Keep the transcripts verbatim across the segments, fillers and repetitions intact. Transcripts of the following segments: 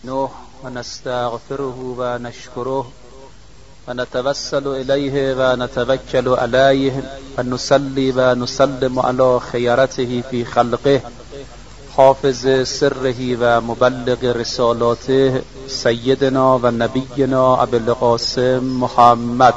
نستعينه ونستغفره ونشكره ونتوسل إليه ونتوكل عليه ونصلي ونسلم على خيرته في خلقه حافظ سره ومبلغ رسالاته سيدنا ونبينا أبي القاسم محمد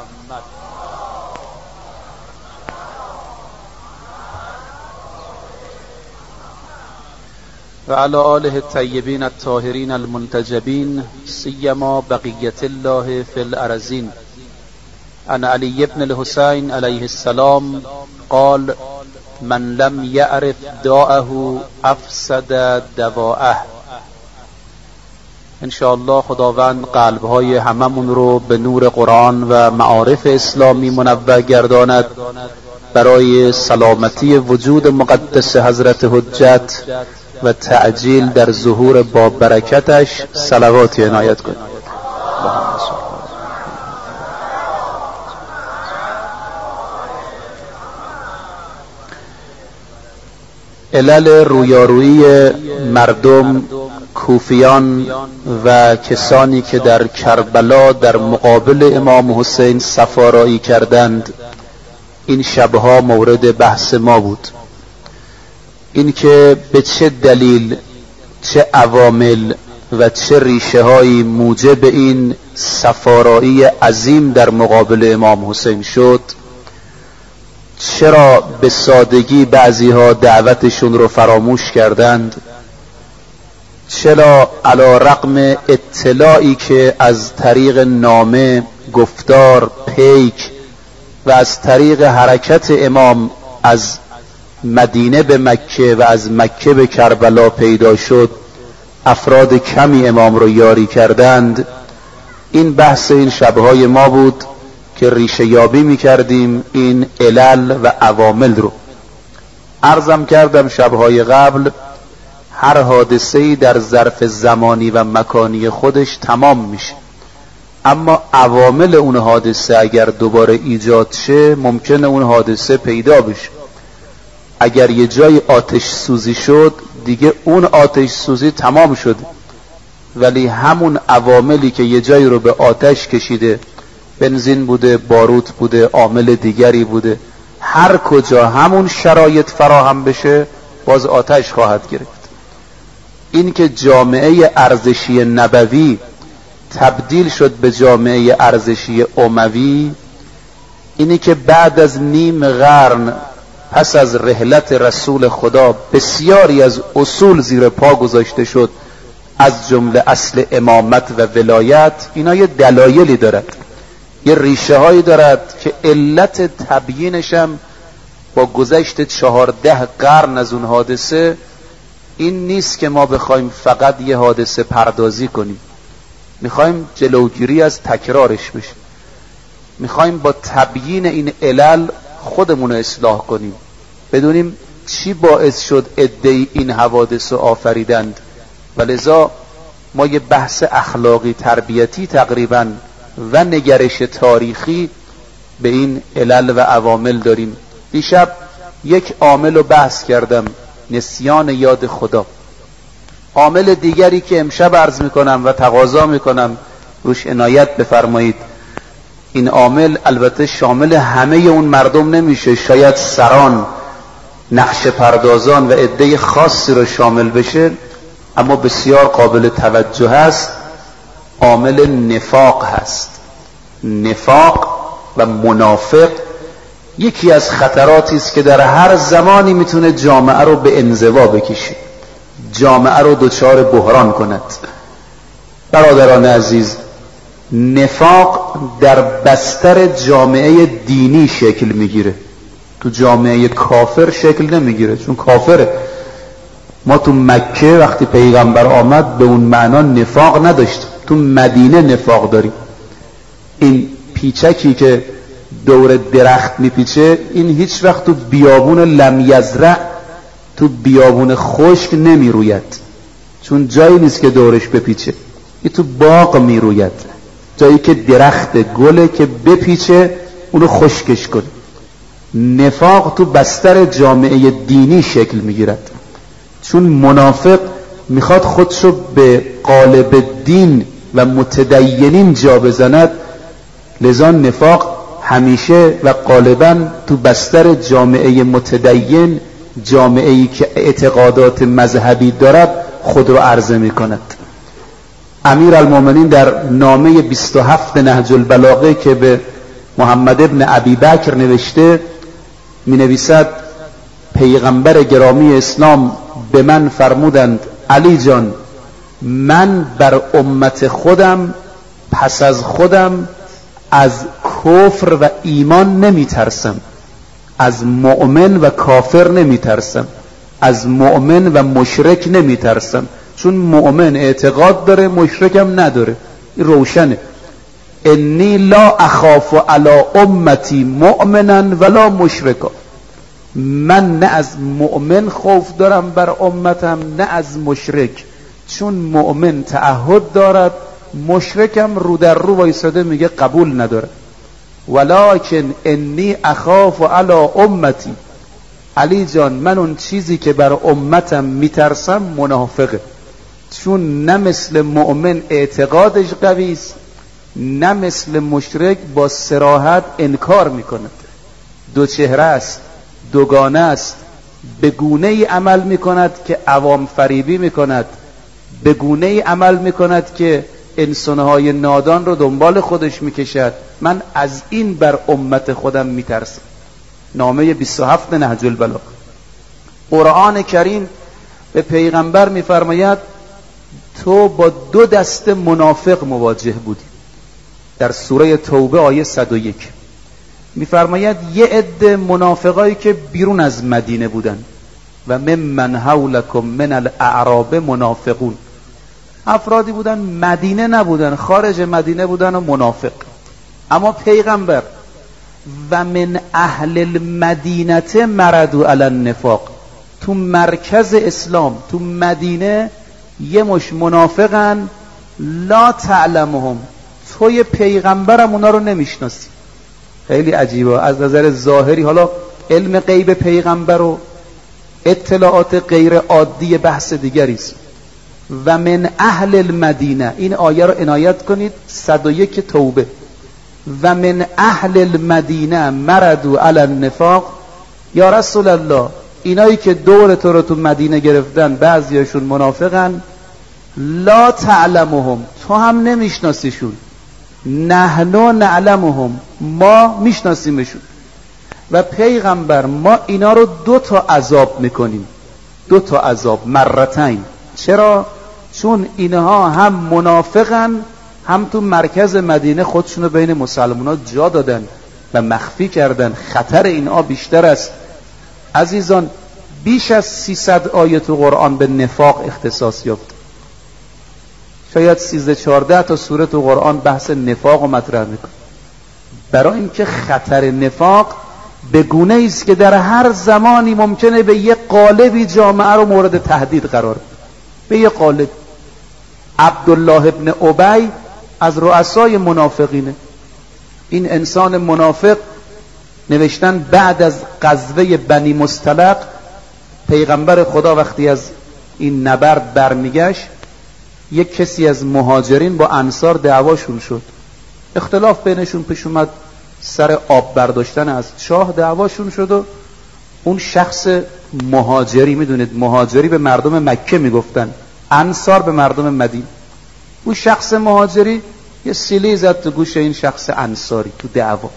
وعلى آله الطيبين الطاهرين المنتجبين سيما بقية الله في الأرضين. عن علي بن الحسين عليه السلام قال: من لم يعرف داءه افسد دواءه. انشاءالله خداوند قلبهای هممون رو به نور قرآن و معارف اسلامی منور گرداند، برای سلامتی وجود مقدس حضرت حجت و تعجیل در ظهور با برکتش صلواتی عنایت کنید. علل رویارویی مردم، کوفیان و کسانی که در کربلا در مقابل امام حسین صفارایی کردند، این شبها مورد بحث ما بود. این که به چه دلیل، چه عوامل و چه ریشه هایی موجب این صفارایی عظیم در مقابل امام حسین شد، چرا به سادگی بعضی ها دعوتشون رو فراموش کردند، چرا علی رغم اطلاعی که از طریق نامه، گفتار، پیک و از طریق حرکت امام از مدینه به مکه و از مکه به کربلا پیدا شد، افراد کمی امام رو یاری کردند. این بحث این شبهای ما بود که ریشه یابی می کردیم این علل و عوامل رو. عرضم کردم شبهای قبل هر حادثه‌ای در ظرف زمانی و مکانی خودش تمام میشه، اما عوامل اون حادثه اگر دوباره ایجاد شه ممکنه اون حادثه پیدا بشه. اگر یه جای آتش سوزی شد دیگه اون آتش سوزی تمام شده، ولی همون عواملی که یه جایی رو به آتش کشیده، بنزین بوده، باروت بوده، عامل دیگری بوده، هر کجا همون شرایط فراهم بشه باز آتش خواهد گرفت. این که جامعه ارزشی نبوی تبدیل شد به جامعه ارزشی اموی، اینی که بعد از نیم قرن پس از رحلت رسول خدا بسیاری از اصول زیر پا گذاشته شد، از جمله اصل امامت و ولایت. اینا یه دلایلی دارد، یه ریشه هایی دارد که علت تبیینشم با گذشت چهارده قرن از اون حادثه این نیست که ما بخوایم فقط یه حادثه پردازی کنیم، میخوایم جلوگیری از تکرارش بشه، میخوایم با تبیین این علل خودمون رو اصلاح کنیم، بدونیم چی باعث شد عده‌ای این حوادث رو آفریدند. ولذا ما یه بحث اخلاقی تربیتی تقریبا و نگرش تاریخی به این علل و عوامل داریم. دیشب یک عامل رو بحث کردم، نسیان یاد خدا. عامل دیگری که امشب عرض میکنم و تقاضا میکنم روش عنایت بفرمایید، این عامل البته شامل همه اون مردم نمیشه، شاید سران، نقش پردازان و عده خاصی رو شامل بشه، اما بسیار قابل توجه هست. عامل نفاق هست. نفاق و منافق یکی از خطراتی است که در هر زمانی میتونه جامعه رو به انزوا بکشه، جامعه رو دچار بحران کند. برادران عزیز، نفاق در بستر جامعه دینی شکل میگیره، تو جامعه کافر شکل نمیگیره، چون کافره. ما تو مکه وقتی پیغمبر آمد به اون معنا نفاق نداشت، تو مدینه نفاق داریم. این پیچکی که دور درخت میپیچه، این هیچ وقت تو بیابون لم یزرع، تو بیابون خشک نمیروید، چون جایی نیست که دورش بپیچه. این تو باغ میروید، جایی که درخت گله که بپیچه اونو خشکش کنه. نفاق تو بستر جامعه دینی شکل میگیرد، چون منافق میخواد خودشو به قالب دین و متدینین جا بزند، لذا نفاق همیشه و غالبا تو بستر جامعه متدین، جامعه‌ای که اعتقادات مذهبی دارد، خود رو عرضه میکند. امیر المومنین در نامه بیست و هفت نهج البلاغه که به محمد ابن ابی بکر نوشته می نویسد پیغمبر گرامی اسلام به من فرمودند علی جان، من بر امت خودم پس از خودم از کفر و ایمان نمی ترسم، از مؤمن و کافر نمی ترسم، از مؤمن و مشرک نمی ترسم، چون مؤمن اعتقاد داره، مشرکم نداره، این روشنه. انی لا اخاف علی امتی مؤمنا ولا مشرکا، من نه از مؤمن خوف دارم بر امتم نه از مشرک، چون مؤمن تعهد دارد، مشرکم رو در رو وایساده میگه قبول نداره. ولکن انی اخاف علی امتی، علی جان من اون چیزی که بر امتم میترسم منافقه، چون نه مثل مؤمن اعتقادش قوی است، نه مثل مشرک با صراحت انکار میکند، دو چهره است، دوگانه است، به گونه ای عمل میکند که عوام فریبی میکند، به گونه ای عمل میکند که انسانهای نادان رو دنبال خودش میکشد. من از این بر امت خودم میترسم. نامه بیست و هفت نهج البلاغه. قرآن کریم به پیغمبر میفرماید تو با دو دسته منافق مواجه بودی. در سوره توبه آیه صد و یک میفرماید یه عده منافقایی که بیرون از مدینه بودن و ممن حولکم من الاعراب منافقون، افرادی بودن مدینه نبودن، خارج مدینه بودن و منافق. اما پیغمبر و من اهل المدینه مردوا علی النفاق، تو مرکز اسلام تو مدینه یه مش منافقن، لا تعلمهم، توی پیغمبرم اونا رو نمیشناسی. خیلی عجیبه از نظر ظاهری. حالا علم غیب پیغمبر و اطلاعات غیر عادی بحث دیگری است. و من اهل المدینه، این آیه رو عنایت کنید، صد و یک توبه. و من اهل المدینه مردوا علی النفاق، یا رسول الله اینایی که دور تو رو تو مدینه گرفتن بعضیاشون منافقن، لا تعلمهم، تو هم نمیشناسیشون، نحنو نعلمهم، ما میشناسیمشون. و پیغمبر ما اینا رو دو تا عذاب میکنیم، دو تا عذاب مرتين. چرا؟ چون اینها هم منافقن، هم تو مرکز مدینه خودشونو بین مسلمان‌ها جا دادن و مخفی کردن. خطر اینها بیشتر است. عزیزان بیش از سیصد آیه تو قرآن به نفاق اختصاص یافت. شاید سیزده چهارده تا سوره تو قرآن بحث نفاق رو مطرح میکنه، برای اینکه خطر نفاق به گونه است که در هر زمانی ممکنه به یک قالبی جامعه رو مورد تهدید قرار بده. به یک قالب. عبدالله ابن ابی از رؤسای منافقینه. این انسان منافق، نوشتن بعد از غزوه بنی مصطلق پیغمبر خدا وقتی از این نبرد برمیگشت، یک کسی از مهاجرین با انصار دعواشون شد، اختلاف بینشون پیش اومد سر آب برداشتن از چاه، دعواشون شد و اون شخص مهاجری، میدونید مهاجری به مردم مکه میگفتن، انصار به مردم مدینه، اون شخص مهاجری یه سیلی زد تو گوش این شخص انصاری تو دعوا.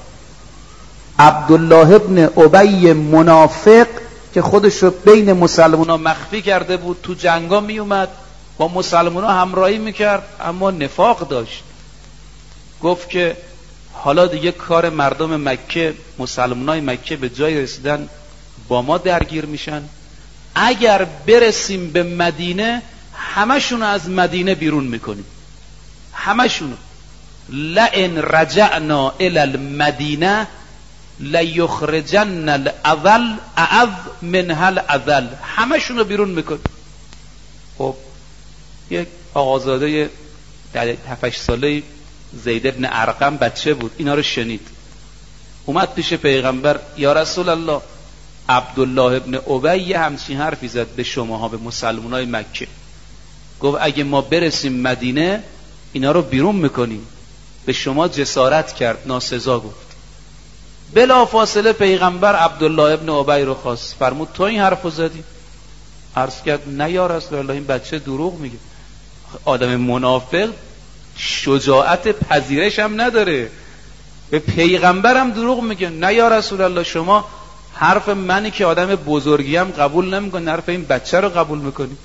عبدالله ابن ابی منافق که خودش رو بین مسلمان‌ها مخفی کرده بود، تو جنگا می اومد، با مسلمان‌ها همراهی میکرد، اما نفاق داشت. گفت که حالا دیگه کار مردم مکه، مسلمانای مکه به جای رسیدن با ما درگیر میشن، اگر برسیم به مدینه همشون از مدینه بیرون میکنیم، همشون. لئن رجعنا الی المدینه لیخرجن الاذل اعظ منها الاذل، همشون رو بیرون میکنیم. خب یک آقازاده هفت ساله زید ابن ارقم بچه بود، اینا رو شنید، اومد پیش پیغمبر، یا رسول الله عبدالله ابن ابی همچین حرفی زد به شماها، به مسلمانای مکه. گفت اگه ما برسیم مدینه اینا رو بیرون میکنیم. به شما جسارت کرد، ناسزا گفت. بلا فاصله پیغمبر عبدالله ابن ابی رو خواست، فرمود تو این حرفو زدی؟ عرض کرد نه یا رسول الله، این بچه دروغ میگه. آدم منافق شجاعت پذیرش هم نداره، به پیغمبرم دروغ میگه. نه یا رسول الله، شما حرف منی که آدم بزرگیم قبول نمیکنید، حرف این بچه رو قبول میکنید.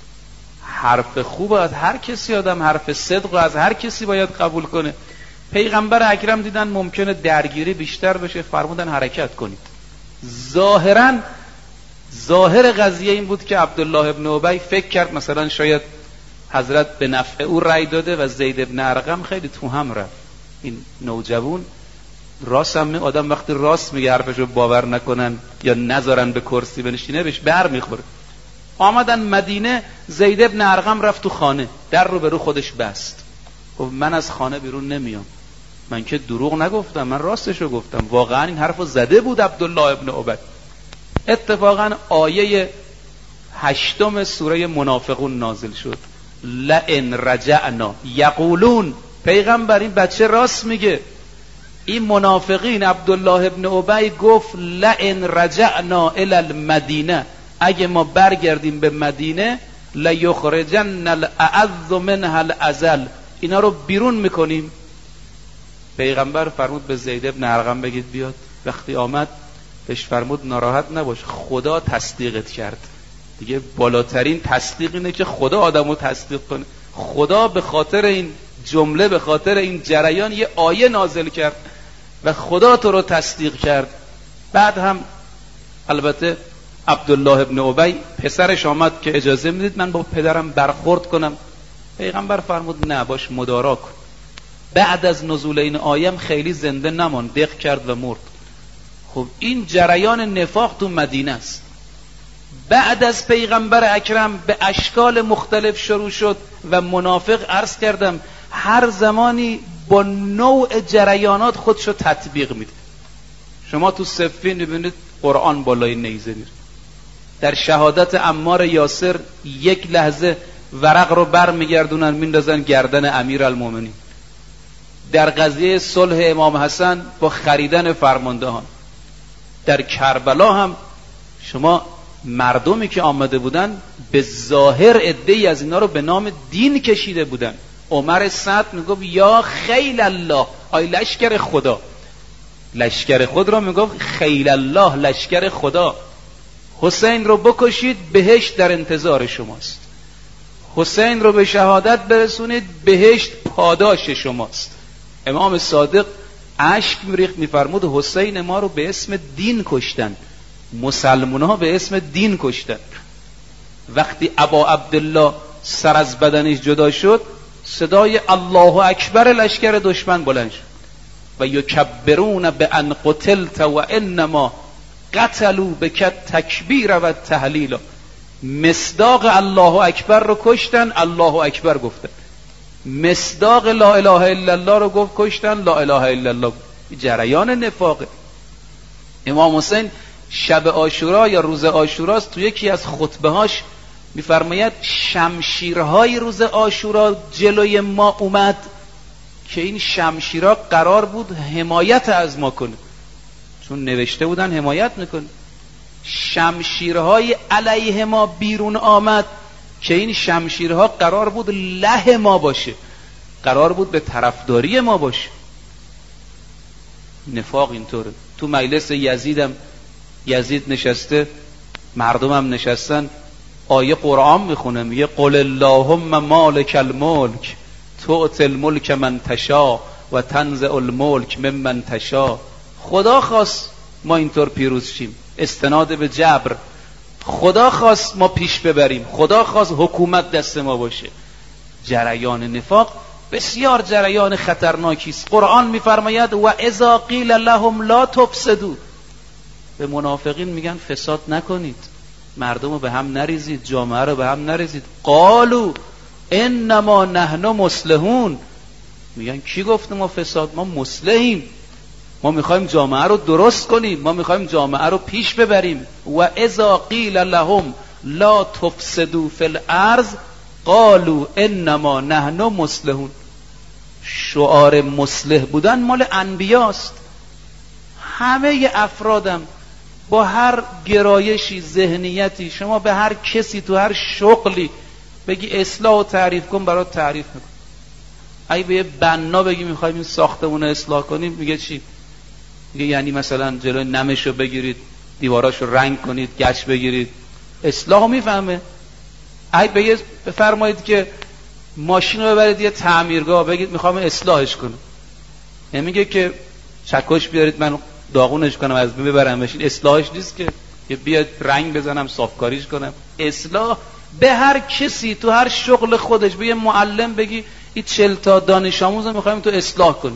حرف خوب از هر کسی، آدم حرف صدق از هر کسی باید قبول کنه. پیغمبر اکرم دیدن ممکنه درگیری بیشتر بشه، فرمودن حرکت کنید. ظاهرا ظاهر قضیه این بود که عبدالله ابن ابی فکر کرد مثلا شاید حضرت به نفع او رأی داده و زید ابن ارقم خیلی تو هم رفت. این نوجوان راست هم آدم وقتی راست میگه حرفشو باور نکنن یا نذارن به کرسی بنشینه بهش بر میخوره. آمدن مدینه، زید ابن ارقم رفت تو خانه، در رو به رو خودش بست، گفت من از خانه بیرون نمیام، من که دروغ نگفتم، من راستشو گفتم. واقعا این حرفو زده بود عبدالله ابن ابی. اتفاقا آیه هشتم سوره منافقون نازل شد. لئن رجعنا یقولون، پیغمبر این بچه راست میگه. این منافقین عبدالله ابن ابی گفت لئن رجعنا الی المدینه، اگه ما برگردیم به مدینه، لیخرجن الاعز منها الاذل، اینا رو بیرون میکنیم. پیغمبر فرمود به زید ابن ارقم بگید بیاد. وقتی آمد بهش فرمود ناراحت نباش، خدا تصدیقت کرد. دیگه بالاترین تصدیق اینه که خدا آدمو تصدیق کنه. خدا به خاطر این جمله، به خاطر این جریان یه آیه نازل کرد و خدا تو رو تصدیق کرد. بعد هم البته عبدالله ابن ابی پسرش آمد که اجازه میدید من با پدرم برخورد کنم. پیغمبر فرمود نه، باش مدارا کن. بعد از نزول این آیه خیلی زنده نماند، دق کرد و مرد. خب این جریان نفاق تو مدینه است. بعد از پیغمبر اکرم به اشکال مختلف شروع شد و منافق عرض کردم هر زمانی با نوع جریانات خودشو تطبیق میده. شما تو صفین ببینید قرآن بالای نیزه میره. در شهادت عمار یاسر یک لحظه ورق رو بر میگردونن میندازن گردن امیر المومنین. در قضیه صلح امام حسن با خریدن فرماندهان. در کربلا هم شما مردمی که آمده بودن به ظاهر عده‌ای از اینا رو به نام دین کشیده بودن. عمر سعد میگفت یا خیل الله، آی لشکر خدا. لشکر خود را میگفت خیل الله، لشکر خدا. حسین رو بکشید، بهشت در انتظار شماست. حسین رو به شهادت برسونید، بهشت پاداش شماست. امام صادق اشک میریخت، میفرمود حسین ما رو به اسم دین کشتن، مسلمان ها به اسم دین کشتن. وقتی ابا عبدالله سر از بدنش جدا شد، صدای الله اکبر لشکر دشمن بلند شد. و یکبرون بان قتلت و انما قتلوا بک تکبیر و تهلیل. مصداق الله اکبر رو کشتن، الله اکبر گفتن. مصداق لا اله الا الله رو گفت کشتن، لا اله الا الله. جریان نفاقه. امام حسین شب عاشورا یا روز عاشوراست، تو یکی از خطبه هاش میفرماید شمشیرهای روز عاشورا جلوی ما اومد که این شمشیرها قرار بود حمایت از ما کنه، چون نوشته بودن حمایت میکنه. شمشیرهای علیه ما بیرون آمد که این شمشیرها قرار بود له ما باشه، قرار بود به طرفداری ما باشه. نفاق اینطوره. تو مجلس یزیدم یزید نشسته، مردمم نشستن، آیه قرآن میخونه، میگه قل اللهم مالک الملک تؤتی الملک من تشاء و تنزع الملک ممن تشاء. خدا خواست ما اینطور پیروز شیم، استناد به جبر. خدا خواست ما پیش ببریم، خدا خواست حکومت دست ما باشه. جریان نفاق بسیار جریان خطرناکی است. قرآن میفرماید و اذا قیل لهم لا تفسدوا، به منافقین میگن فساد نکنید، مردم رو به هم نریزید، جامعه رو به هم نریزید. قالوا انما نحن مصلحون، میگن کی گفت ما فساد؟ ما مصلحیم، ما میخوایم جامعه رو درست کنیم، ما میخوایم جامعه رو پیش ببریم. و اذا قیل لهم لا تفسدوا فی الارض قالوا انما نحن مصلحون. شعار مصلح بودن مال انبیاست. همه افرادم با هر گرایشی، ذهنیتی، شما به هر کسی تو هر شغلی بگی اصلاح و تعریف کن، برات تعریف میکن. اگه به یه بنا بگی میخوایم این ساختمون رو اصلاح کنیم، میگه چی؟ میگه یعنی مثلا جلوی نمشو بگیرید، دیواراشو رنگ کنید، گچ بگیرید. اصلاحو میفهمه. اگه بگه بفرمایید که ماشین رو ببرید یه تعمیرگاه، بگید میخوام اصلاحش کنم، نمیگه که چکش بیارید من داغونش کنم از بین ببرم بشین. اصلاحش نیست که که بیاد رنگ بزنم صافکاریش کنم. اصلاح به هر کسی تو هر شغل خودش. به یه معلم بگی این چهل تا دانش آموز رو میخوایم تو اصلاح کنی،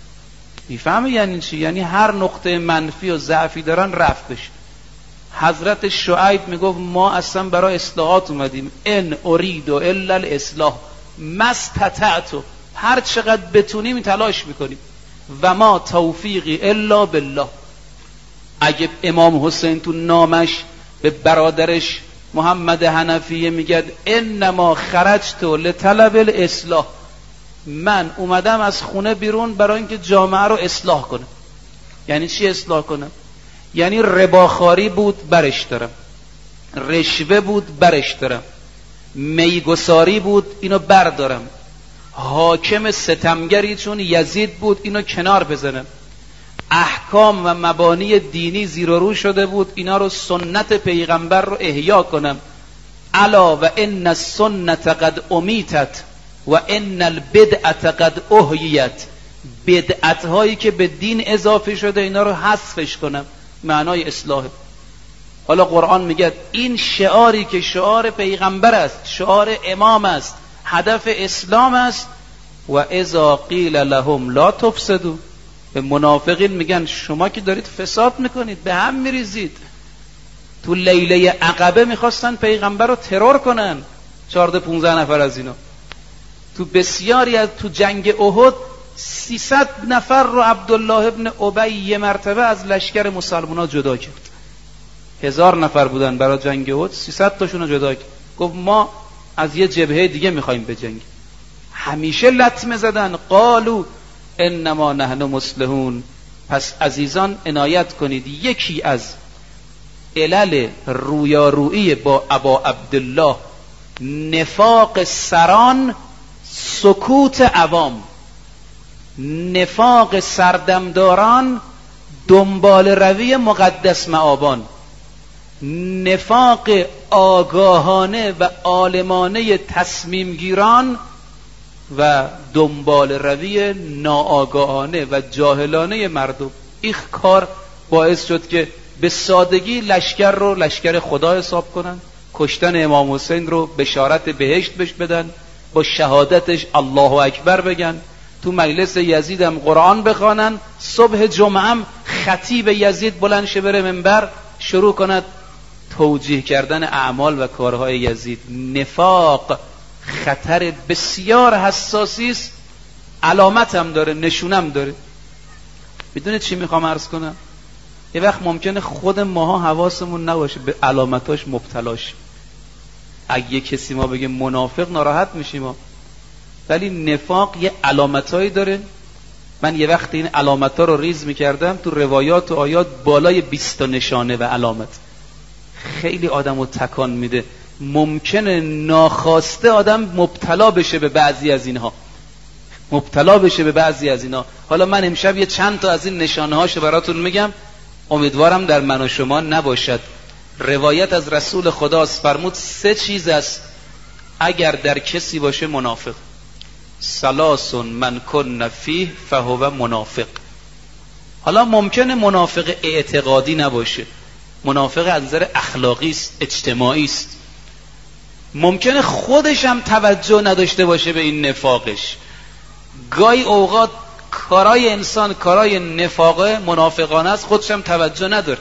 میفهمه یعنی چی؟ یعنی هر نقطه منفی و ضعفی دارن رفع بشه. حضرت شعیب میگفت ما اصلا برای اصلاحات اومدیم، ان ارید الا الاصلاح ما استطعت، هر چقدر بتونیم تلاش میکنیم، و ما توفیقی الا بالله. اگه امام حسین تو نامش به برادرش محمد حنفیه میگه انما خرجت لطلب الاصلاح، من اومدم از خونه بیرون برای اینکه جامعه رو اصلاح کنم. یعنی چی اصلاح کنم؟ یعنی رباخاری بود برش دارم، رشوه بود برش دارم، میگساری بود اینو بردارم، حاکم ستمگری چون یزید بود اینو کنار بزنم، احکام و مبانی دینی زیر و رو شده بود اینا رو سنت پیغمبر رو احیا کنم. الا و ان السنت قد امیتت و ان البدعت قد احییت، بدعت هایی که به دین اضافه شده اینا رو حذفش کنم. معنای اصلاح. حالا قرآن میگه این شعاری که شعار پیغمبر است، شعار امام است، هدف اسلام است. و اذا قیل لهم لا تفسدوا، به منافقین میگن شما که دارید فساد میکنید، به هم میریزید. تو لیله عقبه میخواستن پیغمبر رو ترور کنن، چهارده پونزده نفر از اینا. تو بسیاری از تو جنگ احد سیصد نفر رو عبدالله ابن ابی یه مرتبه از لشکر مسلمان‌ها جدا کرد. هزار نفر بودن برای جنگ احد، سیصد تاشون رو جدا کرد. گفت ما از یه جبهه دیگه میخوایم بجنگیم. همیشه لطمه زدن. قالو انما نحن مصلحون. پس عزیزان عنایت کنید، یکی از علل رویارویی با ابا عبدالله نفاق سران، سکوت عوام. نفاق سردمداران، دنبال روی مقدس مآبان. نفاق آگاهانه و عالمانه تصمیم گیران و دنبال روی ناآگاهانه و جاهلانه مردم. این کار باعث شد که به سادگی لشکر رو لشکر خدا حساب کنن، کشتن امام حسین رو بشارت بهشت بش بدن، با شهادتش الله اکبر بگن، تو مجلس یزید هم قرآن بخوانن، صبح جمعه هم خطیب یزید بلند شه بره منبر شروع کند توجیه کردن اعمال و کارهای یزید. نفاق خطر بسیار حساسی است، علامت هم داره، نشونم داره. بدون چی میخوام عرض کنم؟ یه وقت ممکنه خود ماها حواسمون نباشه به علامتاش مبتلاش. اگه کسی ما بگه منافق ناراحت میشیم ما، ولی نفاق یه علامتایی داره. من یه وقت این علامت‌ها رو ریز میکردم تو روایات و آیات، بالای بیست تا نشانه و علامت. خیلی آدمو تکان میده. ممکنه ناخواسته آدم مبتلا بشه به بعضی از اینها، مبتلا بشه به بعضی از اینها. حالا من امشب یه چند تا از این نشانه هاشو براتون میگم، امیدوارم در من و شما نباشد. روایت از رسول خداست، فرمود سه چیز است اگر در کسی باشه منافق. ثلاث من کن فیه فهو منافق. حالا ممکنه منافق اعتقادی نباشه، منافق از نظر اخلاقی است، اجتماعی است. ممکنه خودش هم توجه نداشته باشه به این نفاقش. گاهی اوقات کارای انسان کارای نفاقه، منافقانه است، خودش هم توجه نداره.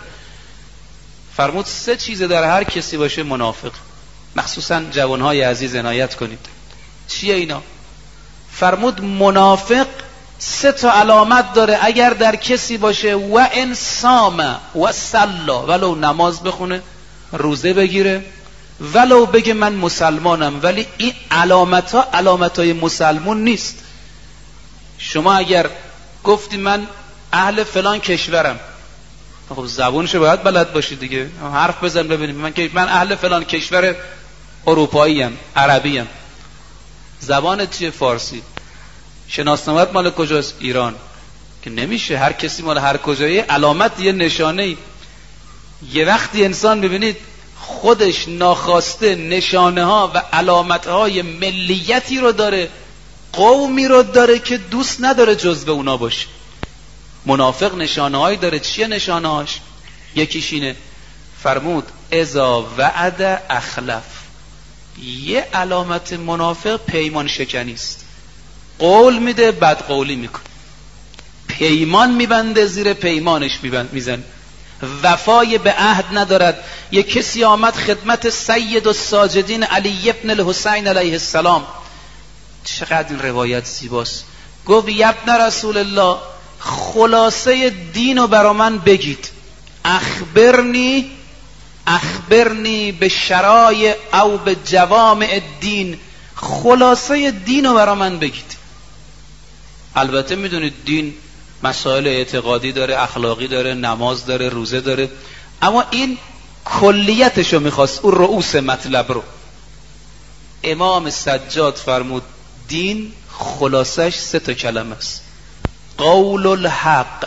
فرمود سه چیز در هر کسی باشه منافق. مخصوصا جوانهای عزیز عنایت کنید. چیه اینا؟ فرمود منافق سه تا علامت داره اگر در کسی باشه. و انسام و صلا، ولو نماز بخونه، روزه بگیره، ولو بگه من مسلمانم، ولی این علامت ها علامت های مسلمون نیست. شما اگر گفتی من اهل فلان کشورم، خب زبونشو باید بلد باشی دیگه، حرف بزن ببینیم. من که من اهل فلان کشور اروپایی ام، عربی ام. زبانت چیه؟ فارسی. شناسنامه‌ت مال کجاست؟ ایران. که نمیشه، هر کسی مال هر کجایه علامت یه نشانه ای. یه وقتی انسان ببینید خودش ناخواسته نشانه ها و علامت های ملیتی رو داره، قومی رو داره که دوست نداره جزو اونا باشه. منافق نشانه هایی داره. چیه نشانه هاش؟ یکیش اینه، فرمود اذا وعد اخلف. یه علامت منافق پیمان شکنی است. قول میده بد قولی میکنه، پیمان میبنده زیر پیمانش میزن، وفای به عهد ندارد. یک کسی آمد خدمت سید الساجدین علی ابن الحسین علیه السلام، چقدر این روایت زیباست. گفت ابن رسول الله، خلاصه دین رو برا من بگید. اخبرنی اخبرنی به شرایع او به جوامع الدین، خلاصه دین رو برا من بگید. البته میدونید دین مسائل اعتقادی داره، اخلاقی داره، نماز داره، روزه داره، اما این کلیتشو میخواست، اون رؤوس مطلب رو. امام سجاد فرمود دین خلاصش سه تا کلمه است: قول الحق،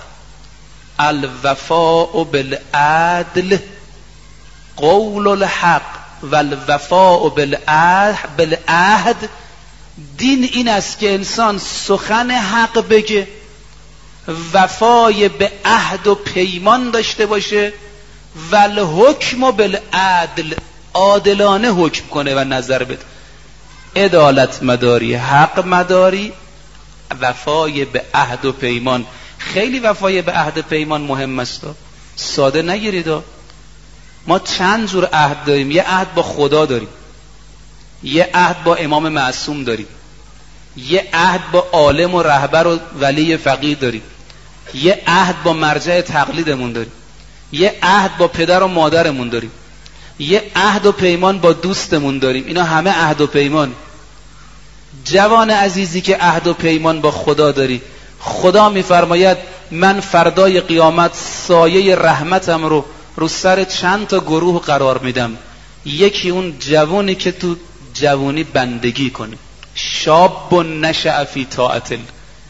الوفاء بالعدل. قول الحق و الوفاء بالعهد. دین این است که انسان سخن حق بگه، وفای به عهد و پیمان داشته باشه، و الحکم بالعدل، عادلانه حکم کنه و نظر بده. عدالت مداری، حق مداری، وفای به عهد و پیمان. خیلی وفای به عهد و پیمان مهم است، ساده نگیرید. ما چند جور عهد داریم. یه عهد با خدا داریم، یه عهد با امام معصوم داریم، یه عهد با عالم و رهبر و ولی فقیه داریم، یه عهد با مرجع تقلیدمون داریم، یه عهد با پدر و مادرمون داریم، یه عهد و پیمان با دوستمون داریم. اینا همه عهد و پیمان. جوان عزیزی که عهد و پیمان با خدا داری، خدا میفرماید من فردای قیامت سایه رحمتم رو رو سر چند تا گروه قرار میدم. یکی اون جوانی که تو جوانی بندگی کنی، شاب و نشأ فی طاعت الله.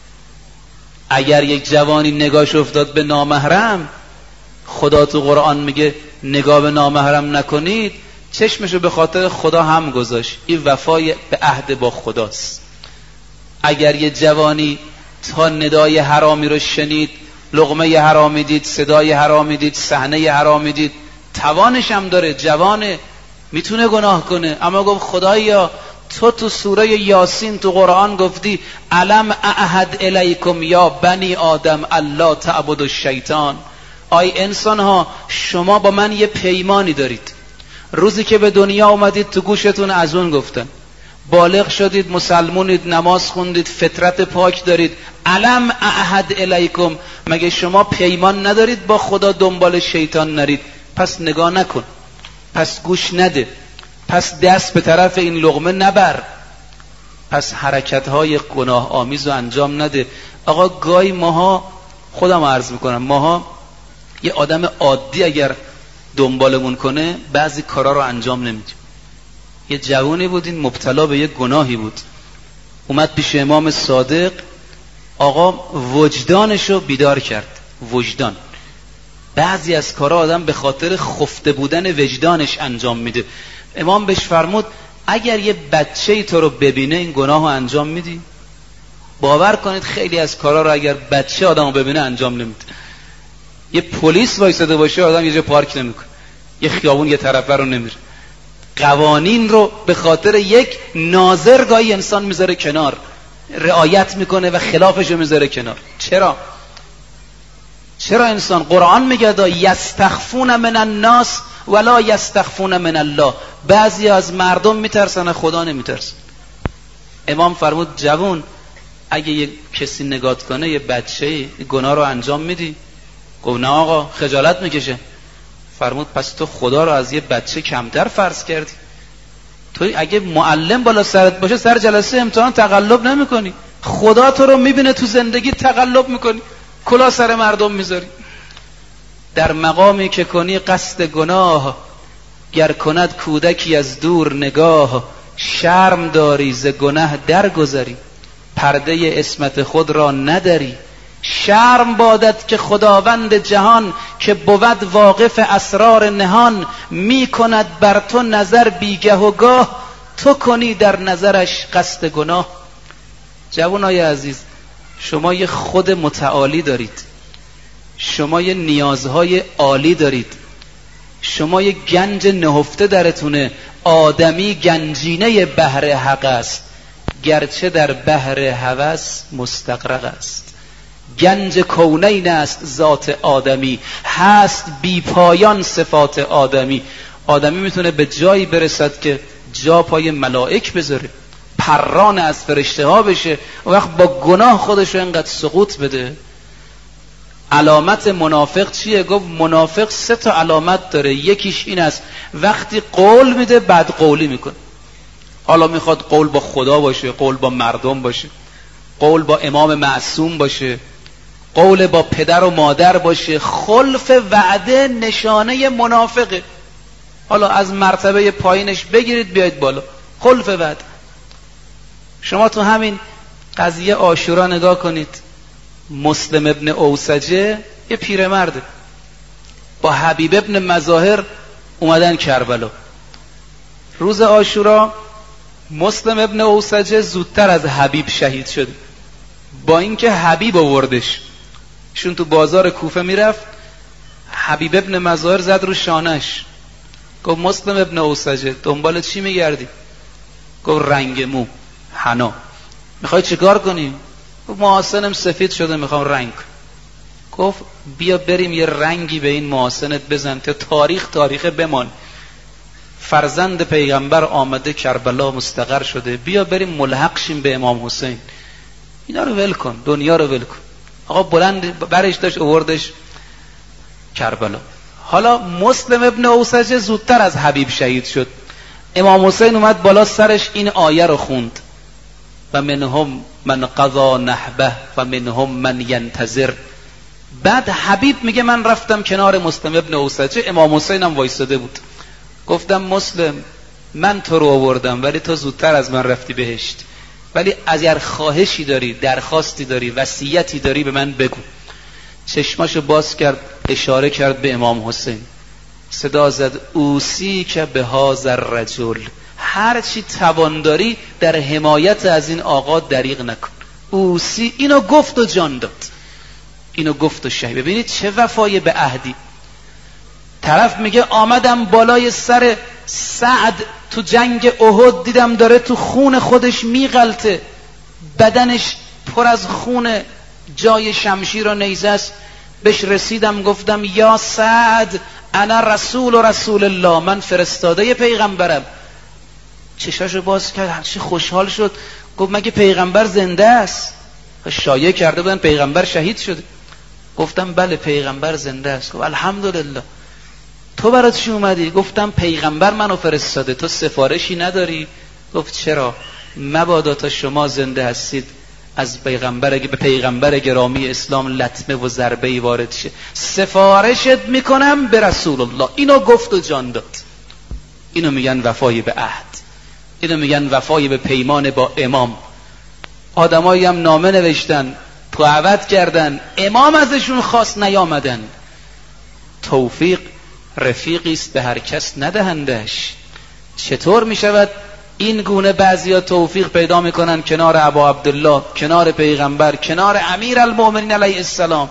اگر یک جوانی نگاهش افتاد به نامحرم، خدا تو قرآن میگه نگاه به نامحرم نکنید، چشمشو به خاطر خدا هم گذاشت. این وفای به عهد با خداست. اگر یه جوانی تا ندای حرامی رو شنید، لقمه حرامی دید، صدای حرامی دید، صحنه حرامی دید، توانش هم داره، جوانه، میتونه گناه کنه، اما گفت خدایا تو تو سوره یاسین تو قرآن گفتی الم اعهد الیکم یا بنی آدم الا تعبدوا الشیطان. آی انسان ها، شما با من یه پیمانی دارید. روزی که به دنیا اومدید تو گوشتون از اون گفتن، بالغ شدید، مسلمونید، نماز خوندید، فطرت پاک دارید. الم اعهد الیکم، مگه شما پیمان ندارید با خدا دنبال شیطان نرید؟ پس نگاه نکن، پس گوش نده، پس دست به طرف این لقمه نبر، پس حرکت‌های گناه آمیز رو انجام نده. آقا گاهی ماها، خودم عرض میکنم، ماها یه آدم عادی اگر دنبالمون کنه بعضی کارا رو انجام نمیدیم. یه جوانی بود این مبتلا به یه گناهی بود، اومد پیش امام صادق، آقا وجدانشو بیدار کرد. وجدان، بعضی از کارا آدم به خاطر خفته بودن وجدانش انجام میده. امام بهش فرمود اگر یه بچه‌ای تو رو ببینه این گناهو انجام میدی؟ باور کنید خیلی از کارا رو اگر بچه آدمو ببینه انجام نمیده. یه پلیس وایساده باشه آدم یه جا پارک نمیکنه، یه خیابون یه طرفه رو نمیره. قوانین رو به خاطر یک ناظر گاهی انسان میذاره کنار، رعایت میکنه و خلافش رو میذاره کنار. چرا؟ چرا انسان؟ قرآن میگه دا یستخفون من الناس ولا یستخفون من الله. بعضی از مردم میترسن، خدا نمیترسن. امام فرمود جوان اگه یه کسی نگات کنه، یه بچه گناه رو انجام میدی؟ گفت نه آقا، خجالت میکشه. فرمود پس تو خدا رو از یه بچه کمتر فرض کردی. تو اگه معلم بالا سرت باشه سر جلسه امتحان تقلب نمی کنی، خدا تو رو میبینه تو زندگی تقلب میکنی، کلا سر مردم میذاری. در مقامی که کنی قصد گناه، گر کند کودکی از دور نگاه. شرم داری ز گناه درگذری، پرده عصمت خود را نداری. شرم بادت که خداوند جهان، که بود واقف اسرار نهان. می کند بر تو نظر بیگه و گاه، تو کنی در نظرش قصد گناه. جوانای عزیز، شما یه خود متعالی دارید، شما یه نیازهای عالی دارید، شما یه گنج نهفته درتونه. آدمی گنجینه بحر حق است، گرچه در بحر هوس مستغرق است. گنج کونین است ذات آدمی، هست بی پایان صفات آدمی. آدمی میتونه به جایی برسد که جا پای ملائک بذاره، پران از فرشته ها بشه، و وقت با گناه خودشو اینقدر سقوط بده. علامت منافق چیه؟ گفت منافق سه تا علامت داره. یکیش این است وقتی قول میده بد قولی میکنه. حالا میخواد قول با خدا باشه، قول با مردم باشه، قول با امام معصوم باشه، قول با پدر و مادر باشه. خلف وعده نشانه منافقه. حالا از مرتبه پایینش بگیرید بیاید بالا، خلف وعده. شما تو همین قضیه عاشورا نگاه کنید. مسلم ابن اوسجه یه پیرمرده، با حبیب ابن مظاهر اومدن کربلا. روز عاشورا مسلم ابن اوسجه زودتر از حبیب شهید شد، با اینکه حبیب آوردش. ایشون تو بازار کوفه میرفت، حبیب ابن مظاهر زد رو شانش، گفت مسلم ابن اوسجه دنبال چی میگردی؟ گفت رنگ مو، حنا. میخوای چیکار کنی؟ گفت محاسنم سفید شده میخوام رنگ. گفت بیا بریم یه رنگی به این محاسنت بزن تا تاریخ تاریخ بمان. فرزند پیغمبر آمده کربلا مستقر شده، بیا بریم ملحق شیم به امام حسین. اینا رو ول کن، دنیا رو ول کن. آقا بلند برش داشت آوردش کربلا. حالا مسلم ابن اوسجه زودتر از حبیب شهید شد. امام حسین اومد بالا سرش این آیه رو خوند: و منهم من قضا نحبه و منهم من ینتظر. بعد حبیب میگه من رفتم کنار مسلم ابن اوسجه، امام حسین هم وایساده بود. گفتم مسلم من تو رو آوردم ولی تو زودتر از من رفتی بهشت، ولی اگر خواهشی داری، درخواستی داری، وصیتی داری به من بگو. چشماشو باز کرد، اشاره کرد به امام حسین، صدا زد اوسی که به هذا الرجل، هر چی توان داری در حمایت از این آقا دریغ نکن. اوسی، اینو گفت و جان داد، اینو گفت و شهید. ببینید چه وفای به عهدی. طرف میگه آمدم بالای سر سعد تو جنگ احد، دیدم داره تو خون خودش میغلطه، بدنش پر از خون، جای شمشیر و نیزه است. بهش رسیدم گفتم یا سعد انا رسول و رسول الله، من فرستاده پیغمبرم. چشاشو باز کرد، هرچی خوشحال شد. گفت مگه پیغمبر زنده است؟ شایعه کرده بودن پیغمبر شهید شده. گفتم بله پیغمبر زنده است. گفت الحمدلله. تو برای چی اومدی؟ گفتم پیغمبر منو فرستاده، تو سفارشی نداری؟ گفت چرا؟ مبادا تا شما زنده هستید از پیغمبر به پیغمبر گرامی اسلام لطمه و ضربه‌ای وارد شه. سفارشت میکنم به رسول الله. اینو گفت و جان داد. اینو میگن وفای به عهد، اینو میگن وفای به پیمان با امام. آدمایی هم نامه نوشتن، دعوت کردن، امام ازشون خواست نیامدن. توفیق رفیقی است به هر کس ندهندش. چطور میشود این گونه بعضیا توفیق پیدا میکنن کنار ابا عبدالله، کنار پیغمبر، کنار امیر المؤمنین علیه السلام؟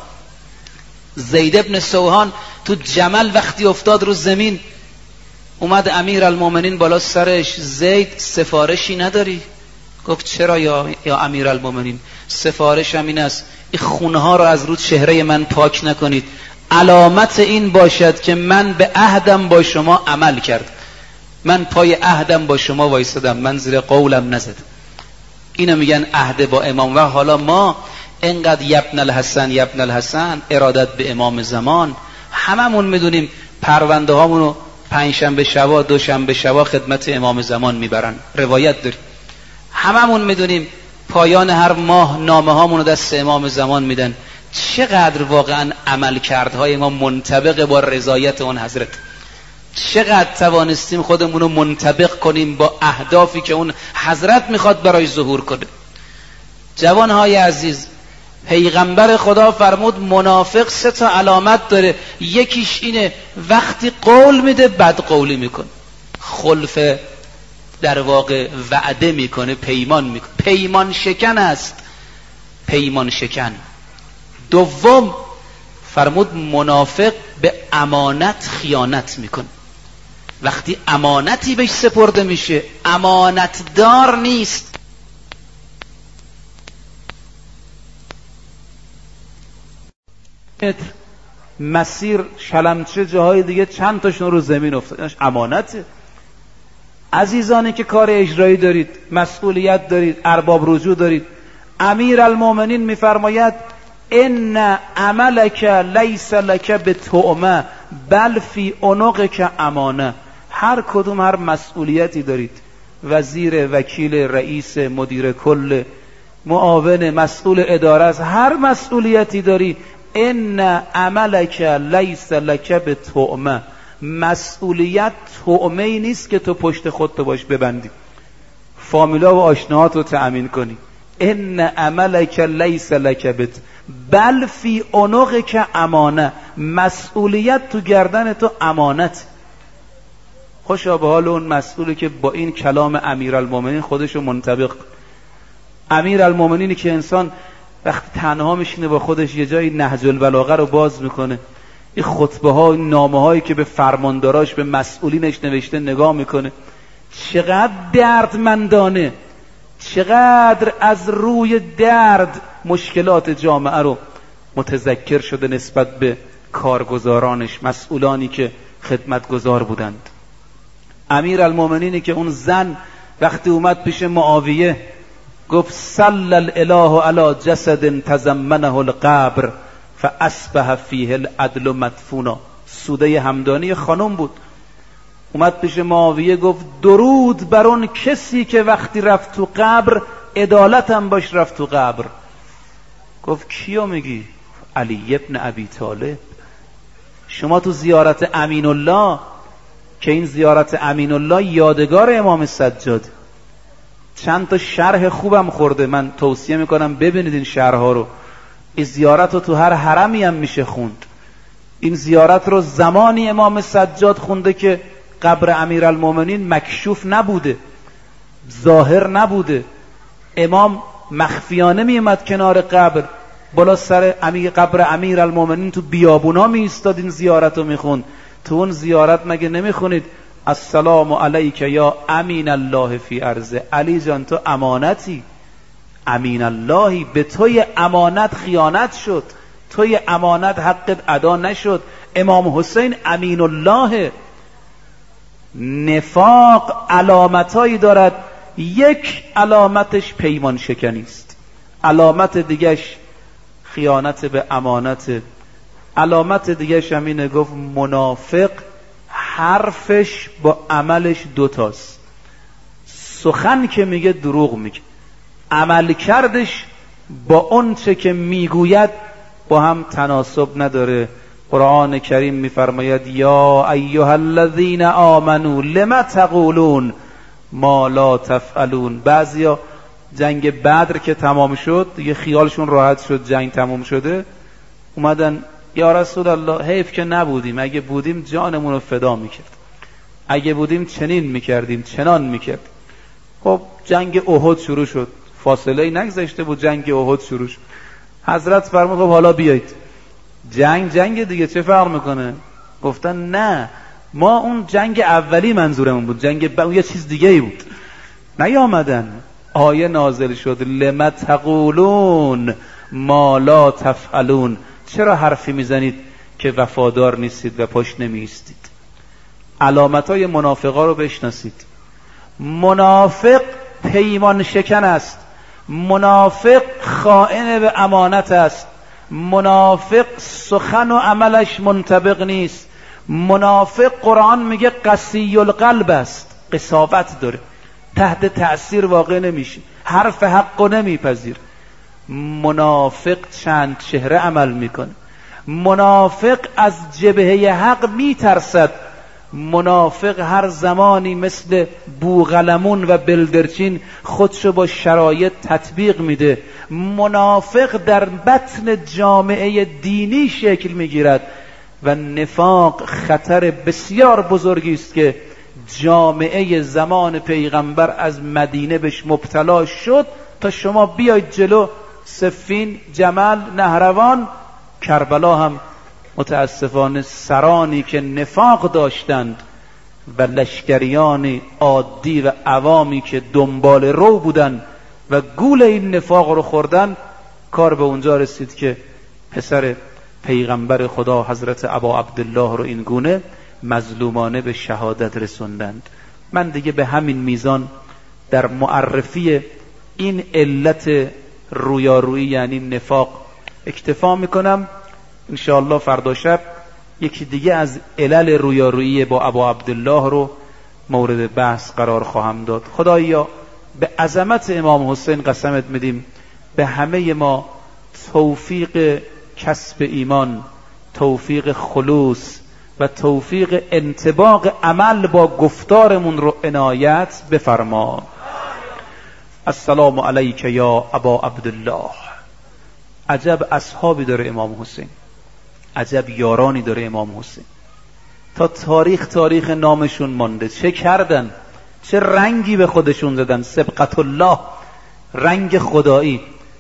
زید ابن سوهان تو جمل وقتی افتاد رو زمین، اومد امیر المؤمنین بالا سرش، زید سفارشی نداری؟ گفت چرا یا, یا امیر المؤمنین؟ سفارشم این است این خونها رو از رو چهره من پاک نکنید، علامت این باشد که من به عهدم با شما عمل کرد، من پای عهدم با شما وایسادم، من زیر قولم نزدم. اینو میگن عهد با امام. و حالا ما انقدر یبن الحسن یبن الحسن ارادت به امام زمان، هممون میدونیم پرونده هامونو پنجشنبه شبا دوشنبه شبا خدمت امام زمان میبرن، روایت داریم. هممون میدونیم پایان هر ماه نامه هامون رو دست امام زمان میدن. چقدر واقعا عمل کردهای ما منطبق با رضایت اون حضرت، چقدر توانستیم خودمون رو منطبق کنیم با اهدافی که اون حضرت میخواد برای ظهور کنه. جوانهای عزیز، پیغمبر خدا فرمود منافق سه تا علامت داره، یکیش اینه وقتی قول میده بد قولی میکنه، خلف در واقع وعده میکنه، پیمان میکنه، پیمان شکن است، پیمان شکن. دوم فرمود منافق به امانت خیانت میکنه، وقتی امانتی بهش سپرده میشه امانت دار نیست. مسیر شلمچه جاهای دیگه چند تاشون رو زمین افتاد، امانته. عزیزانی که کار اجرایی دارید، مسئولیت دارید، ارباب رجوع دارید، امیر المومنین میفرماید ان عملک لیس لک بتؤمه بل فی عنقک امانه. هر کدوم هر مسئولیتی دارید، وزیر، وکیل، رئیس، مدیر کل، معاون، مسئول اداره است، هر مسئولیتی داری، ان عملک لیس لک بتؤمه، مسئولیت طعمه ای نیست که تو پشت خودت باش ببندی، فامیلا و آشناهات رو تأمین کنی. ان عملک لیس لک بت بل فی عنقک امانه، مسئولیت تو گردن تو امانت. خوشا به حال اون مسئولی که با این کلام امیرالمومنین خودشو منطبق. امیرالمومنینی که انسان وقتی تنها میشینه با خودش یه جایی نهج البلاغه رو باز میکنه، این خطبه ها، این نامه هایی که به فرمانداراش، به مسئولینش نوشته نگاه میکنه، چقدر دردمندانه، چقدر از روی درد مشکلات جامعه رو متذکر شده نسبت به کارگزارانش، مسئولانی که خدمتگزار بودند. امیر المومنینی که اون زن وقتی اومد پیش معاویه گفت صلی الاله علی جسد تضمنه القبر فاصبح فیه العدل مدفونا، سوده همدانی خانم بود، اومد پیش معاویه گفت درود بر اون کسی که وقتی رفت تو قبر عدالتم باش رفت تو قبر. گفت کیو میگی؟ علی ابن ابی طالب. شما تو زیارت امین الله، که این زیارت امین الله یادگار امام سجاد، چند تا شرح خوبم خورده، من توصیه میکنم ببینید این شرحها رو. این زیارت رو تو هر حرمی هم میشه خوند. این زیارت رو زمانی امام سجاد خونده که قبر امیرالمومنین مکشوف نبوده، ظاهر نبوده، امام مخفیانه میومد کنار قبر، بالا سر امیر قبر امیرالمومنین تو بیابونا می ایستاد این زیارت رو میخوند. تو اون زیارت مگه نمیخونید السلام علیک یا امین الله فی ارضه؟ علی جان تو امانتی، امین اللهی، به توی امانت خیانت شد، توی امانت حقت ادا نشد. امام حسین امین الله. نفاق علامتایی دارد، یک علامتش پیمان شکنی است، علامت دیگهش خیانت به امانت، علامت دیگهش همینه گفت منافق حرفش با عملش دوتاست، سخن که میگه دروغ میگه، عمل کردش با اون چه که میگوید با هم تناسب نداره. قرآن کریم میفرماید یا ایها الذین آمنوا لما تقولون ما لا تفعلون. بعضیا جنگ بدر که تمام شد دیگه خیالشون راحت شد، جنگ تمام شده، اومدن یا رسول الله حیف که نبودیم، اگه بودیم جانمون رو فدا میکرد، اگه بودیم چنین میکردیم چنان میکرد. خب جنگ احد شروع شد، فاصله ای نگذشته بود جنگ احد شروع شد. حضرت فرمود خب حالا بیایید، جنگ جنگ دیگه چه فرق میکنه؟ گفتن نه ما اون جنگ اولی منظورمون بود، جنگ با... یه چیز دیگه ای بود. نیامدن. آیه نازل شد لما تقولون ما لا تفعلون، چرا حرفی میزنید که وفادار نیستید و پشت نمیستید؟ علامتای منافقا رو بشناسید. منافق پیمان شکن است، منافق خائن به امانت است، منافق سخن و عملش منطبق نیست، منافق قرآن میگه قسی القلب است، قساوت داره، تحت تأثیر واقع نمیشه، حرف حق نمیپذیر. منافق چند چهره عمل میکنه. منافق از جبهه حق میترسد. منافق هر زمانی مثل بوغلمون و بلدرچین خودشو با شرایط تطبیق میده. منافق در بطن جامعه دینی شکل میگیرد و نفاق خطر بسیار بزرگی است که جامعه زمان پیغمبر از مدینه بهش مبتلا شد تا شما بیاید جلو. صفین، جمل، نهروان، کربلا هم متاسفانه سرانی که نفاق داشتند و لشکریان عادی و عوامی که دنبال رو بودند و گول این نفاق رو خوردن، کار به اونجا رسید که پسر پیغمبر خدا حضرت ابا عبدالله رو این گونه مظلومانه به شهادت رسوندند. من دیگه به همین میزان در معرفی این علت رویارویی یعنی نفاق اکتفا میکنم. انشاءالله فردا شب یکی دیگه از علل رویارویی با ابا عبدالله رو مورد بحث قرار خواهم داد. خدایا به عظمت امام حسین قسمت میدیم به همه ما توفیق کسب ایمان، توفیق خلوص و توفیق انطباق عمل با گفتارمون رو عنایت بفرما. السلام علیک یا ابا عبدالله. عجب اصحابی داره امام حسین، عجب یارانی داره امام حسین. تا تاریخ تاریخ نامشون مانده. چه کردن، چه رنگی به خودشون زدن. سبقت الله، رنگ خدایی.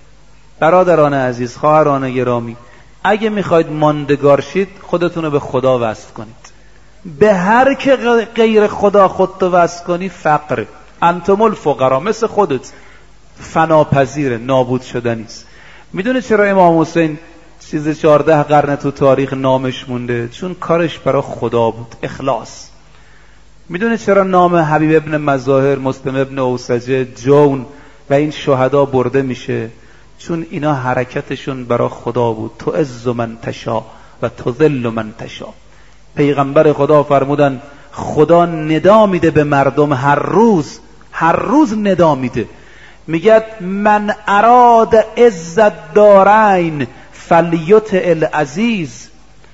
برادران عزیز، خواهران گرامی، اگه میخواید ماندگار شید خودتون رو به خدا وصل کنید. به هر که غیر خدا خودتو وصل کنی فقر. انتم الفقرا، مثل خودت فناپذیر، نابود شدنیست. میدونه چرا امام حسین سیزده چهارده قرن تو تاریخ نامش مونده؟ چون کارش برای خدا بود، اخلاص. میدونه چرا نام حبیب ابن مظاهر، مسلم ابن اوسجه، جون و این شهدا برده میشه؟ چون اینا حرکتشون برای خدا بود. تو عز من تشا و تو ذل من تشا. پیغمبر خدا فرمودن خدا ندا میده به مردم، هر روز هر روز ندا میده، میگه من اراد عزت دارین فلیطع العزیز.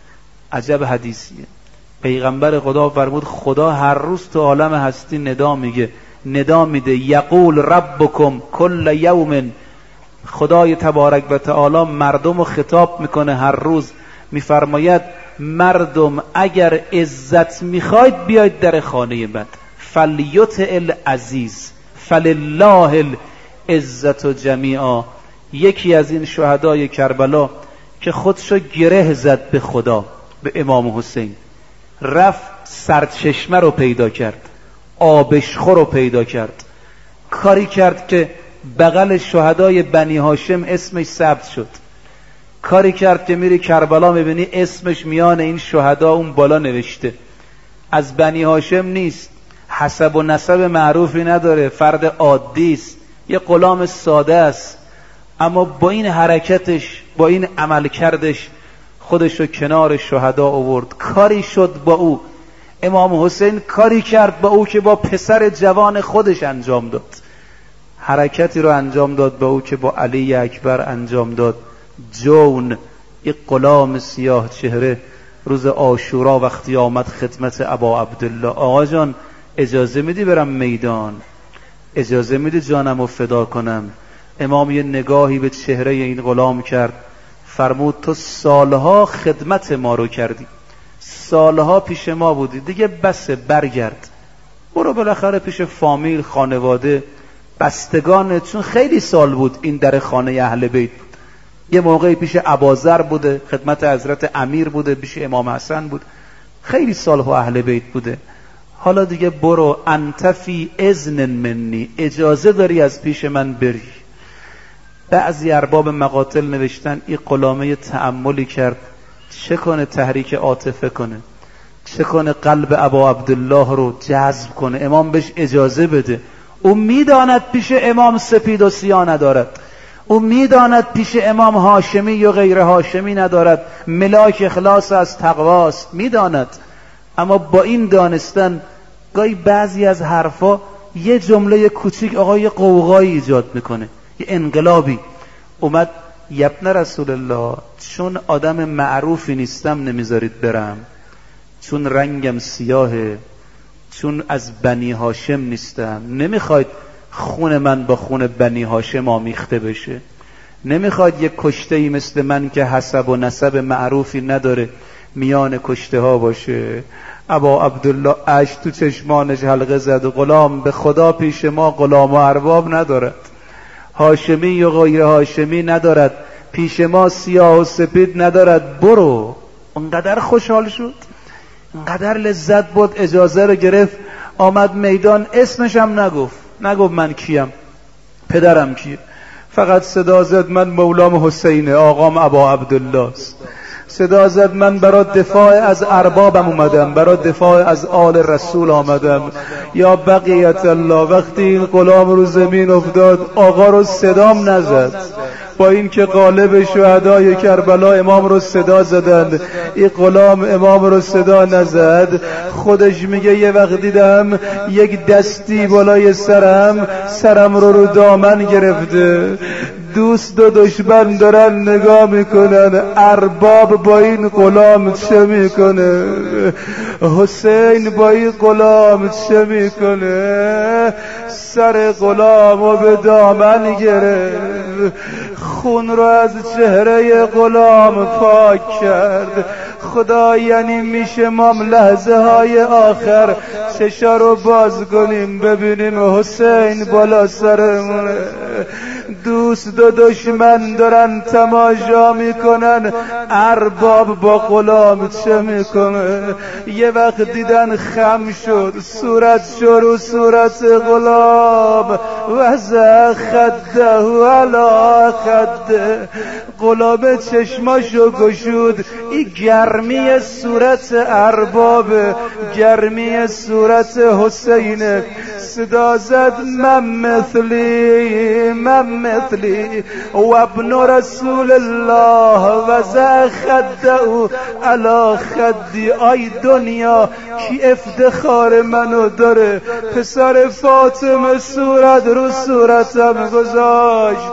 عجب حدیثیه. پیغمبر خدا فرمود خدا هر روز تو عالم هستی ندا میگه، ندا میده. یقول ربکم کل یوم، خدای تبارک و تعالی مردم رو خطاب میکنه هر روز، میفرماید مردم اگر عزت میخواید بیاید در خانه من. فلیطع العزیز فلله العزت جمیعا. یکی از این شهدای کربلا که خودشو گره زد به خدا، به امام حسین، رفت سرچشمه رو پیدا کرد، آبشخور رو پیدا کرد، کاری کرد که بغل شهدای بنی هاشم اسمش ثبت شد، کاری کرد که میری کربلا میبینی اسمش میان این شهدا اون بالا نوشته. از بنی هاشم نیست، حسب و نسب معروفی نداره، فرد عادی است، یه غلام ساده است، اما با این حرکتش، با این عمل کردش خودشو کنار شهدا آورد. کاری شد با او. امام حسین کاری کرد با او که با پسر جوان خودش انجام داد. حرکتی رو انجام داد با او که با علی اکبر انجام داد. جون، یک غلام سیاه چهره، روز عاشورا وقتی آمد خدمت ابا عبدالله، آقا جان اجازه میدی برم میدان؟ اجازه میدی جانم رو فدا کنم؟ امام یه نگاهی به چهره این غلام کرد، فرمود تو سالها خدمت ما رو کردی، سالها پیش ما بودی، دیگه بسه، برگرد، برو بالاخره پیش فامیل، خانواده، بستگان. چون خیلی سال بود این در خانه اهل بیت بود. یه موقعی پیش اباذر بوده، خدمت حضرت امیر بوده، پیش امام حسن بود، خیلی سالها اهل بیت بوده. حالا دیگه برو، انت فی اذن منی، اجازه داری از پیش من بری. بعضی ارباب مقاتل نوشتن این غلامه تأملی کرد، چه کنه تحریک عاطفه کنه، چه کنه قلب ابا عبدالله رو جذب کنه، امام بهش اجازه بده. او میداند پیش امام سپید و سیاه ندارد، او میداند پیش امام هاشمی یا غیر هاشمی ندارد، ملاک اخلاص از تقواست، میداند. اما با این دانستن گاهی بعضی از حرفا یه جمله کوچیک آقا یه قوقایی ایجاد میکنه، یه انقلابی. اومد یبن رسول الله، چون آدم معروفی نیستم نمیذارید برم، چون رنگم سیاهه، چون از بنی هاشم نیستم، نمیخواید خون من با خون بنی هاشم آمیخته بشه، نمیخواید یک کشته‌ای مثل من که حسب و نسب معروفی نداره میان کشته ها باشه. ابا عبدالله اش تو چشمانش حلقه زد، غلام به خدا پیش ما غلام و ارباب ندارد، هاشمی و غیر هاشمی ندارد، پیش ما سیاه و سپید ندارد، برو. اونقدر خوشحال شد، اونقدر لذت بود، اجازه رو گرفت، آمد میدان. اسمش هم نگفت، نگفت من کیم، پدرم کیه، فقط صدا زد من مولام حسینه، آقام ابا عبدالله است. صدا زد من برای دفاع از اربابم اومدم، برای دفاع از آل رسول آمدم. یا بقیت الله، وقتی این غلام رو زمین افتاد آقا رو صدام نزد، با این که غالب شهدای کربلا امام رو صدا زدند، این غلام امام رو صدا نزد. خودش میگه یه وقت دیدم یک دستی بالای سرم سرم رو رو دامن گرفته، دوست و دشمن دارن نگاه میکنن، ارباب با این غلام چه میکنه، حسین با این غلام چه میکنه. سر غلام رو به دامن گرفت، خون رو از چهره غلام پاک کرد. خدا یعنی میشه ما لحظه های آخر چشا رو باز کنیم ببینیم حسین بالا سرمونه، دوست و دشمن دارن تماشا میکنن، ارباب با غلام چه میکنه. یه وقت دیدن خم شد، صورت شد و صورت غلام، وزع خده علا خده، غلام چشماشو گشود. این گرمی صورت ارباب، گرمی صورت حسین. صدا زد من مثلی من مثلی و ابن رسول الله وزع خده علا خدی. آی دنیا کی افتخار منو داره، پسر فاطمه صورت رو صورتم گذاشت،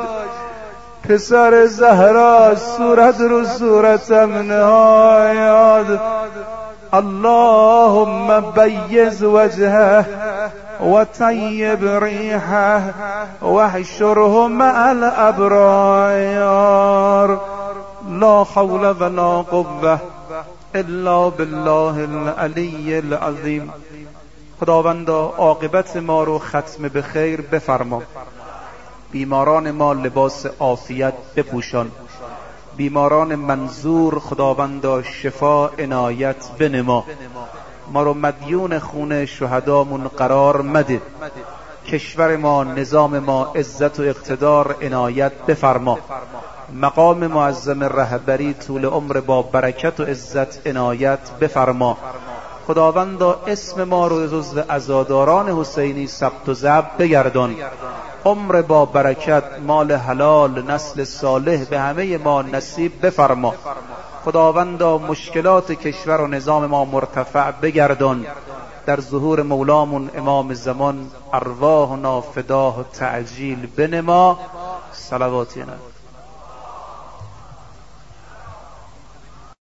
پسر زهرا صورت رو صورتم نهاد. اللهم بیز وجهه و طیب ریحه و حشره مع الابرار. لا حول ولا قوة الا بالله العلی العظیم. خداوندا عاقبت ما رو ختم به خیر بفرما، بیماران ما لباس عافیت بپوشان، بیماران منظور خداوندا شفا عنایت بنما، ما رو مدیون خون شهدامون قرار مده، کشور ما نظام ما عزت و اقتدار عنایت بفرما، مقام معظم رهبری طول عمر با برکت و عزت عنایت بفرما. خداوندا اسم ما رو جزو عزاداران حسینی ثبت و ضبط بگردان، عمر با برکت، مال حلال، نسل صالح به همه ما نصیب بفرما. خداوندا مشکلات کشور و نظام ما مرتفع بگردان، در ظهور مولامون امام زمان ارواحنا فداه و تعجیل بنما. صلواتی نبی.